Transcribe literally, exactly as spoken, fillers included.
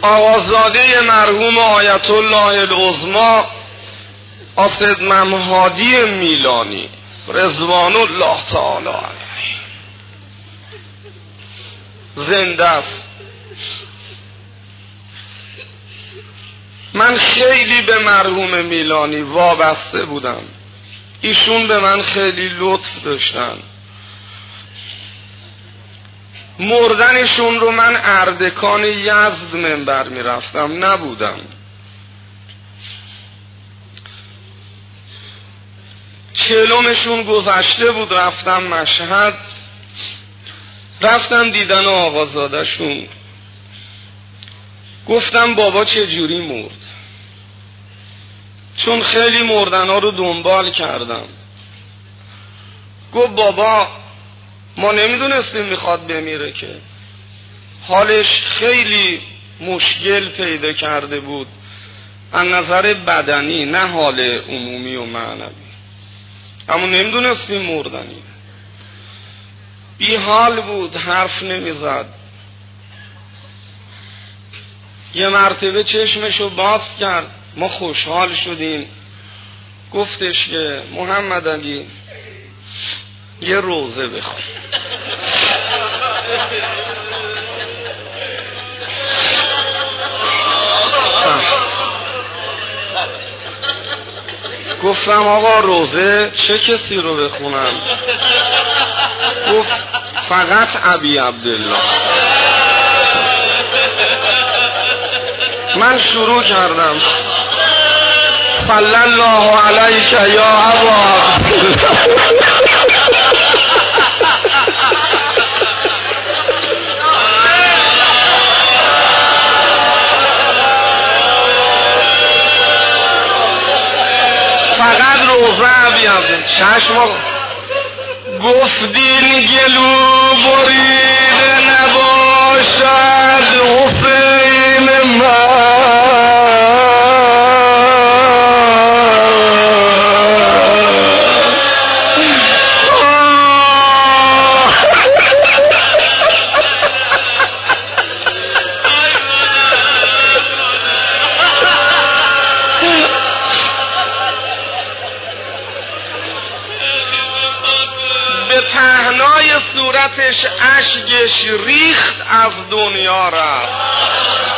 آقازاده مرحوم آیت الله العظمی آسد ممهادی میلانی رضوان الله تعالی علیه زنده است. من خیلی به مرحوم میلانی وابسته بودم، ایشون به من خیلی لطف داشتن. مردنشون رو من اردکان یزد منبر می رفتم، نبودم. چهلمشون گذشته بود، رفتم مشهد، رفتم دیدن آقازاده شون. گفتم بابا چه جوری مرد؟ چون خیلی مردن ها رو دنبال کردم. گفت بابا ما نمیدونستیم میخواد بمیره که، حالش خیلی مشکل پیدا کرده بود از نظر بدنی، نه حال عمومی و معنوی، اما نمیدونستیم مردنی. بی حال بود، حرف نمیزد. یه مرتبه چشمشو باز کرد، ما خوشحال شدیم. گفتش که محمد علی یه روزه بخون. گفتم آقا روزه چه کسی رو بخونم؟ گفت فقط ابی عبدالله. من شروع کردم صلی الله علیک یا ابا فقط روزه بیام چشم. گفتین گلو بریده نباشد حسین من، صورتش اشکش ریخت، از دنیا رفت.